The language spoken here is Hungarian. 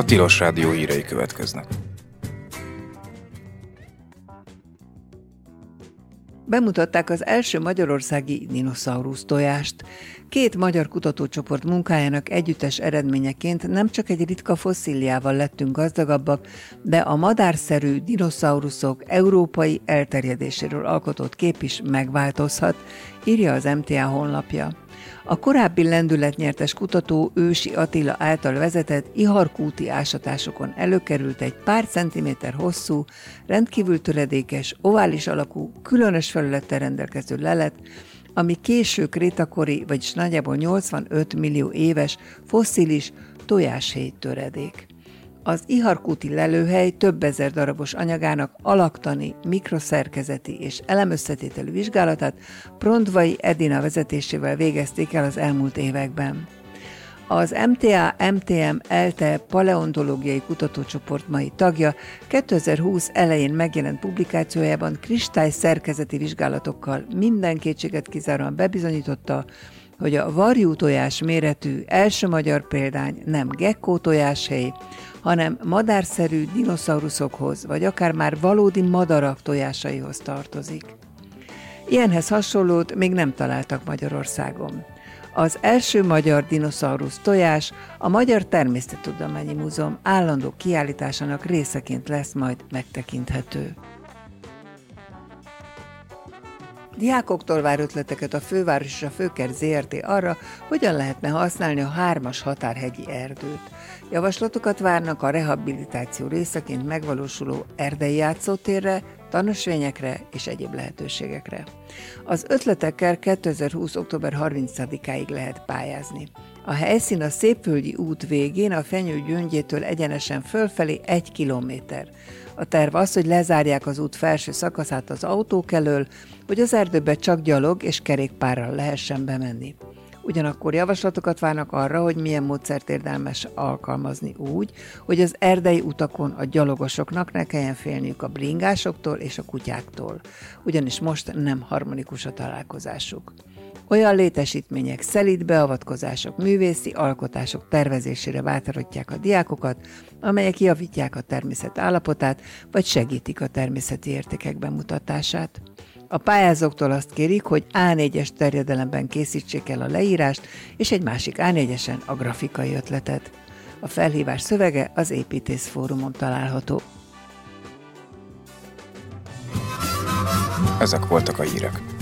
Tilos Rádió hírei következnek. Bemutatták az első magyarországi dinoszaurusz tojást. 2 magyar kutatócsoport munkájának együttes eredményeként nem csak egy ritka fosszíliával lettünk gazdagabbak, de a madárszerű dinoszauruszok európai elterjedéséről alkotott kép is megváltozhat, írja az MTA honlapja. A korábbi lendületnyertes kutató Ősi Attila által vezetett iharkúti ásatásokon előkerült egy pár centiméter hosszú, rendkívül töredékes, ovális alakú, különös felülettel rendelkező lelet, ami késő krétakori, vagyis nagyjából 85 millió éves fosszilis tojáshéj töredék. Az iharkúti lelőhely több ezer darabos anyagának alaktani, mikroszerkezeti és elemösszetételű vizsgálatát Prondvai Edina vezetésével végezték el az elmúlt években. Az MTA-MTM-ELTE paleontológiai kutatócsoport mai tagja 2020 elején megjelent publikációjában kristályszerkezeti vizsgálatokkal minden kétséget kizáróan bebizonyította, hogy a varjú-tojás méretű első magyar példány nem gekkó tojáshéj, hanem madárszerű dinoszauruszokhoz, vagy akár már valódi madarak tojásaihoz tartozik. Ilyenhez hasonlót még nem találtak Magyarországon. Az első magyar dinoszaurusz tojás a Magyar Természettudományi Múzeum állandó kiállításának részeként lesz majd megtekinthető. Diákoktól vár ötleteket a Főváros és a Főkert ZRT arra, hogyan lehetne használni a 3-as határhegyi erdőt. Javaslatokat várnak a rehabilitáció részeként megvalósuló erdei játszótérre, tanösvényekre és egyéb lehetőségekre. Az ötletekkel 2020. október 30-áig lehet pályázni. A helyszín a Szépvölgyi út végén a Fenyő gyöngyétől egyenesen fölfelé 1 kilométer. A terv az, hogy lezárják az út felső szakaszát az autók elől, hogy az erdőbe csak gyalog és kerékpárral lehessen bemenni. Ugyanakkor javaslatokat várnak arra, hogy milyen módszert érdemes alkalmazni úgy, hogy az erdei utakon a gyalogosoknak ne kelljen félniük a bringásoktól és a kutyáktól, ugyanis most nem harmonikus a találkozásuk. Olyan létesítmények, szelíd beavatkozások, művészi alkotások tervezésére bátorítják a diákokat, amelyek javítják a természet állapotát, vagy segítik a természeti értékek bemutatását. A pályázóktól azt kérik, hogy A4-es terjedelemben készítsék el a leírást, és egy másik A4-esen a grafikai ötletet. A felhívás szövege az Építész Fórumon található. Ezek voltak a hírek.